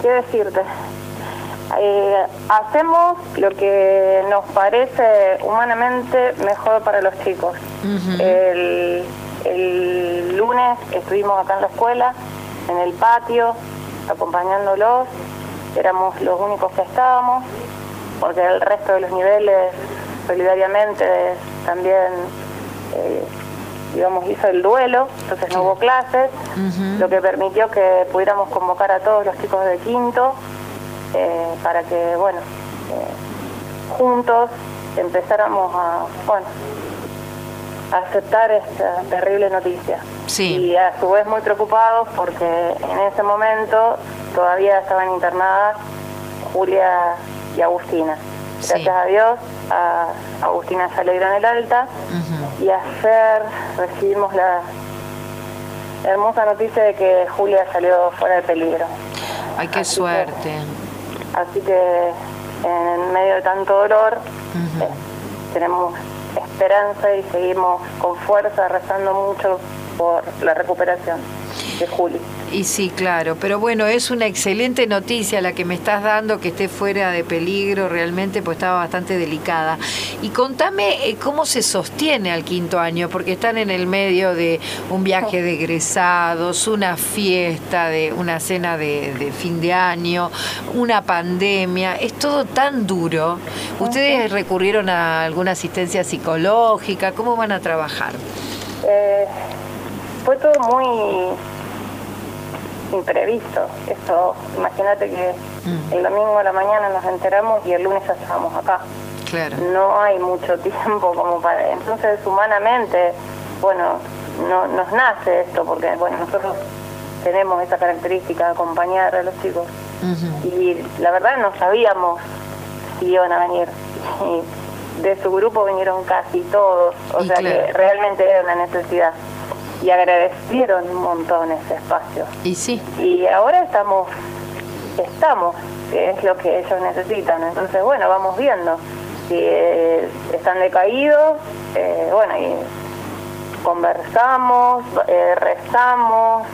¿qué decirte? Hacemos lo que nos parece humanamente mejor para los chicos. El lunes estuvimos acá en la escuela, en el patio, acompañándolos. Éramos los únicos que estábamos, porque el resto de los niveles solidariamente también hizo el duelo, entonces no hubo clases, lo que permitió que pudiéramos convocar a todos los chicos de quinto para que, juntos empezáramos a aceptar esta terrible noticia. Sí. Y a su vez muy preocupados porque en ese momento todavía estaban internadas Julia y Agustina. Gracias a Dios, a Agustina ya le dieron el alta, y ayer recibimos la hermosa noticia de que Julia salió fuera de peligro. ¡Ay, qué suerte! Así que en medio de tanto dolor tenemos esperanza y seguimos con fuerza rezando mucho por la recuperación de Juli. Y sí, claro, pero bueno, es una excelente noticia la que me estás dando, que esté fuera de peligro realmente, pues estaba bastante delicada. Y contame cómo se sostiene al quinto año, porque están en el medio de un viaje de egresados, una fiesta, de una cena de fin de año, una pandemia, es todo tan duro. ¿Ustedes recurrieron a alguna asistencia psicológica? ¿Cómo van a trabajar? Fue todo muy imprevisto. Eso, imagínate que el domingo a la mañana nos enteramos y el lunes ya estábamos acá. Claro. No hay mucho tiempo como para... Entonces, humanamente, no nos nace esto, porque, nosotros tenemos esa característica de acompañar a los chicos. Y la verdad no sabíamos si iban a venir. Y de su grupo vinieron casi todos, o sea que realmente era una necesidad. Y agradecieron un montón ese espacio. Y sí. Y ahora estamos, que es lo que ellos necesitan. Entonces, vamos viendo. Si están decaídos, y conversamos, rezamos,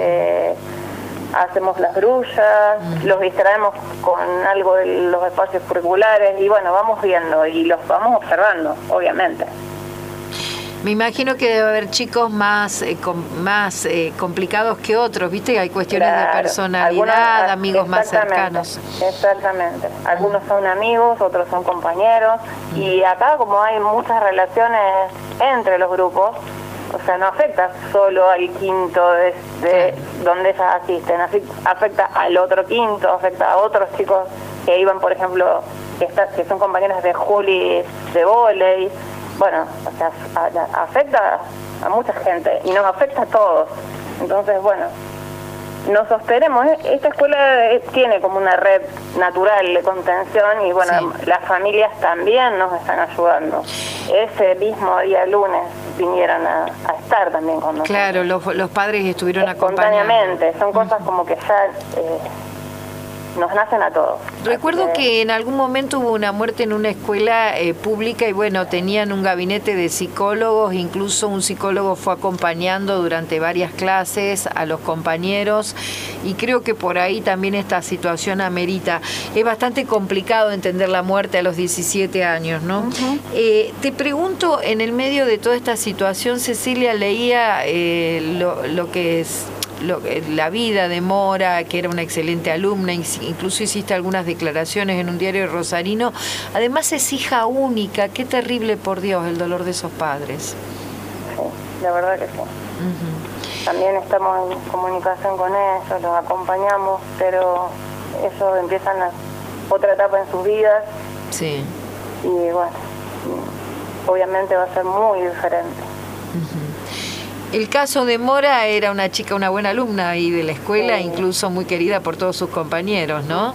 hacemos las grullas, los distraemos con algo de los espacios curriculares y vamos viendo y los vamos observando, obviamente. Me imagino que debe haber chicos más complicados que otros, ¿viste? Hay cuestiones de personalidad, amigos más cercanos. Exactamente. Algunos son amigos, otros son compañeros. Y acá, como hay muchas relaciones entre los grupos, o sea, no afecta solo al quinto de donde ellas asisten, afecta al otro quinto, afecta a otros chicos que iban, por ejemplo, que son compañeros de Juli de vóley. O sea, afecta a mucha gente y nos afecta a todos. Entonces, nos sostenemos. Esta escuela tiene como una red natural de contención y las familias también nos están ayudando. Ese mismo día lunes vinieron a estar también con nosotros. Claro, los padres estuvieron acompañando. Espontáneamente, son cosas como que ya nos nacen a todos. Recuerdo que en algún momento hubo una muerte en una escuela pública y tenían un gabinete de psicólogos, incluso un psicólogo fue acompañando durante varias clases a los compañeros y creo que por ahí también esta situación amerita. Es bastante complicado entender la muerte a los 17 años, ¿no? Te pregunto, en el medio de toda esta situación, Cecilia, leía lo que es la vida de Mora, que era una excelente alumna, incluso hiciste algunas declaraciones en un diario rosarino. Además es hija única, qué terrible, por Dios, el dolor de esos padres. Sí, la verdad que sí. También estamos en comunicación con ellos, los acompañamos, pero ellos empiezan otra etapa en sus vidas. Sí. Y obviamente va a ser muy diferente. El caso de Mora era una chica, una buena alumna ahí de la escuela, incluso muy querida por todos sus compañeros, ¿no?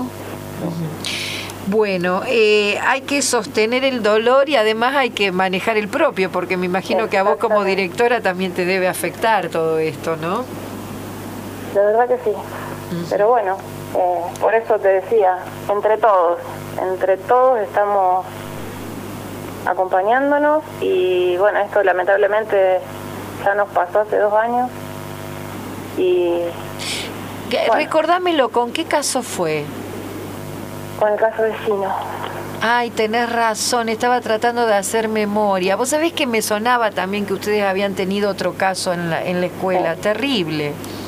Bueno, hay que sostener el dolor y además hay que manejar el propio, porque me imagino que a vos como directora también te debe afectar todo esto, ¿no? La verdad que sí, pero por eso te decía, entre todos estamos acompañándonos y esto lamentablemente ya nos pasó hace 2 años y Bueno. Recordámelo, ¿con qué caso fue? Con el caso vecino. Ay, tenés razón, estaba tratando de hacer memoria. Vos sabés que me sonaba también que ustedes habían tenido otro caso en la escuela, terrible.